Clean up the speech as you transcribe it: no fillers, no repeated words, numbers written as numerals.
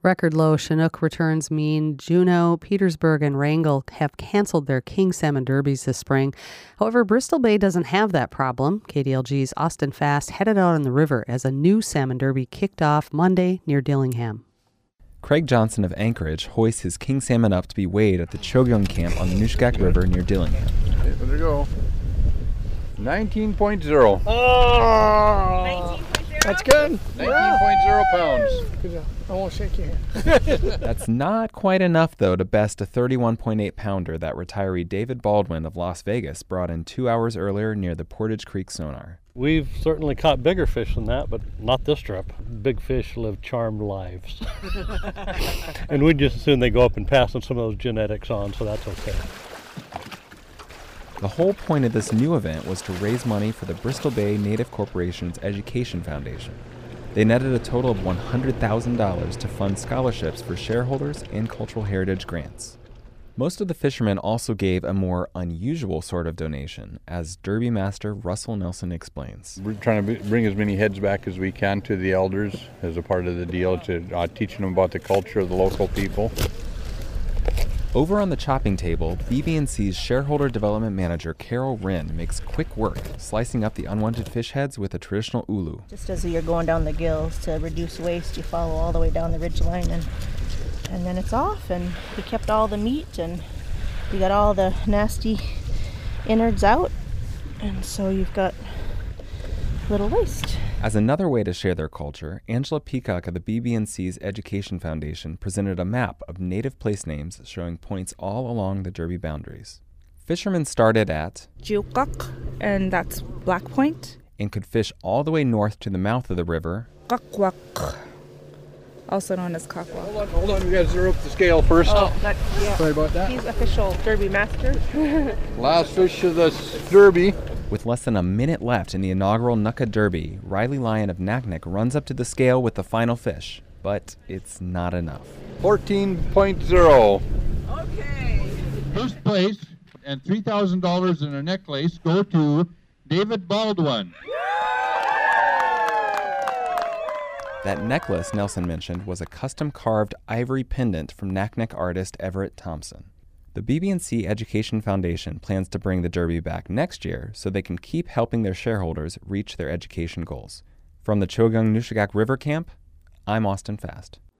Record low Chinook returns mean Juneau, Petersburg, and Wrangell have canceled their king salmon derbies this spring. However, Bristol Bay doesn't have that problem. KDLG's Austin Fast headed out on the river as a new salmon derby kicked off Monday near Dillingham. Craig Johnson of Anchorage hoists his king salmon up to be weighed at the Chogyong camp on the Nushagak River near Dillingham. Okay, there we go. 19.0. Oh! 19.0? That's good. 19.0 pounds. Good job. I won't shake your hand. That's not quite enough, though, to best a 31.8 pounder that retiree David Baldwin of Las Vegas brought in 2 hours earlier near the Portage Creek sonar. We've certainly caught bigger fish than that, but not this trip. Big fish live charmed lives. And we just assume they go up and pass on some of those genetics on, so that's okay. The whole point of this new event was to raise money for the Bristol Bay Native Corporation's Education Foundation. They netted a total of $100,000 to fund scholarships for shareholders and cultural heritage grants. Most of the fishermen also gave a more unusual sort of donation, as Derby Master Russell Nelson explains. We're trying to bring as many heads back as we can to the elders as a part of the deal, to teaching them about the culture of the local people. Over on the chopping table, BB&C's shareholder development manager Carol Wren makes quick work, slicing up the unwanted fish heads with a traditional ulu. Just as you're going down the gills to reduce waste, you follow all the way down the ridge line and then it's off, and we kept all the meat and we got all the nasty innards out, and so you've got little waste. As another way to share their culture, Angela Peacock of the BB&C's Education Foundation presented a map of native place names showing points all along the Derby boundaries. Fishermen started at Jiukak, and that's Black Point. And could fish all the way north to the mouth of the river, Kakwak, also known as Kakwak. Hold on, you guys zero up the scale first. Oh, that's, yeah. Sorry about that. He's official Derby master. Last fish of the Derby. With less than a minute left in the inaugural Nukka Derby, Riley Lyon of Naknek runs up to the scale with the final fish, but it's not enough. 14.0. Okay. First place and $3,000 in a necklace go to David Baldwin. That necklace Nelson mentioned was a custom-carved ivory pendant from Naknek artist Everett Thompson. The BB&C Education Foundation plans to bring the Derby back next year so they can keep helping their shareholders reach their education goals. From the Chogyong Nushagak River Camp, I'm Austin Fast.